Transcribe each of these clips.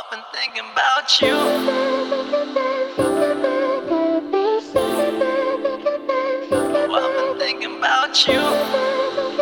been thinking about you. Oh, I've been thinking about you.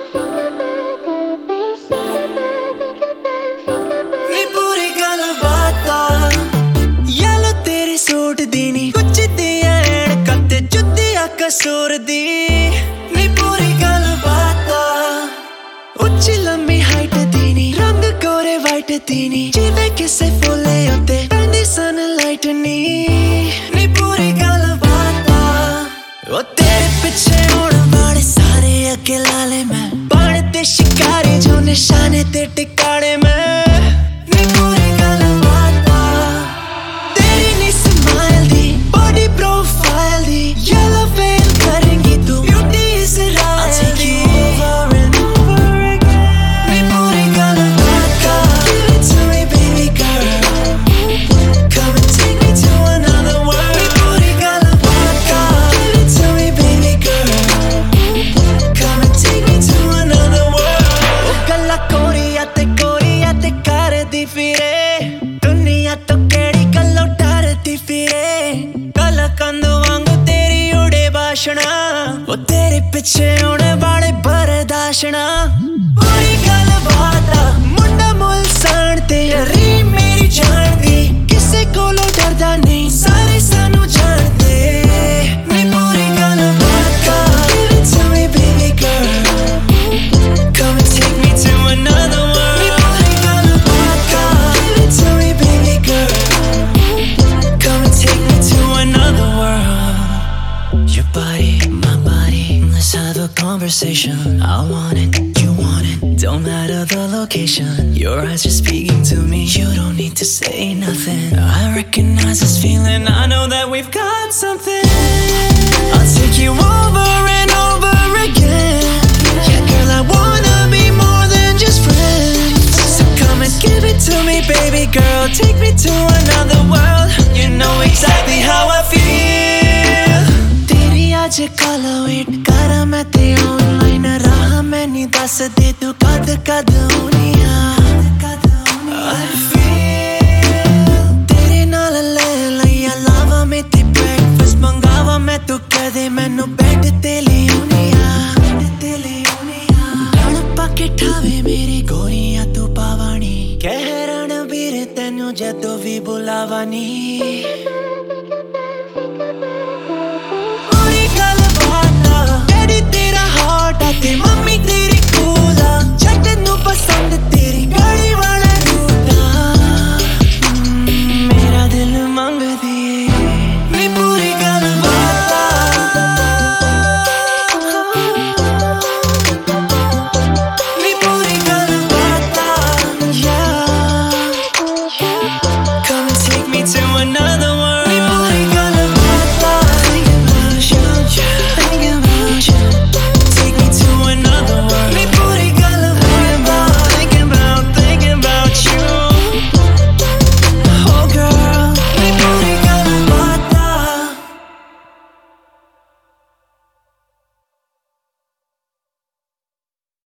नी पूरी गल बातां यालो तेरी सूट दी नी कुछ दियां ऐनकां ते जुत्तियां कसूर दी नी पूरी गल बातां उच्ची लंबी हाइट दी नी रंग गोरे वाइट दी नी जिवें किसे फुल्ले उत्ते पैंदी सनलाइट नी नी पूरी गल बातां ओ तेरे पिछे होण वाले सारे अगे ला ले मैं बण ते शिकारी जो निशाने ते टिकाणे मैं दुनिया तो केड़ी गल्लों डरदी फिरे गल कंद वांगू तेरी उड़े भाषणा ओ तेरे पिछे होने वाले बर्दाशना पूरी गल बात मुंडा मुल सान ते यारी मेरी जान दी किसे कोलों डरदा नहीं सारे सानू जानदे नी पूरी गल बात give it to me baby girl come and take me to another world your body, my body, let's have a conversation. I want it, you want it, don't matter the location. Your eyes are speaking to me, you don't need to say nothing. I recognize this feeling, I know that we've got something. I'll take you over and over again. Yeah girl, I wanna be more than just friends. So come and give it to me baby girl, take me to another world. You know exactly how I feel. आज कल wait कर मैं ते online राह मैं नहीं दस दे तू कद कद होनिया I feel तेरे नाल ले लिया लावा में ते ब्रेकफास्ट मंगावा मैं तू कदे मैनू बेड ते ले होनिया डाल पाके ठावे मेरी गोरियां तू पावानी कह रणबीर तेनू जदों भी बुलावानी तेरा हार्ट आते मम्मी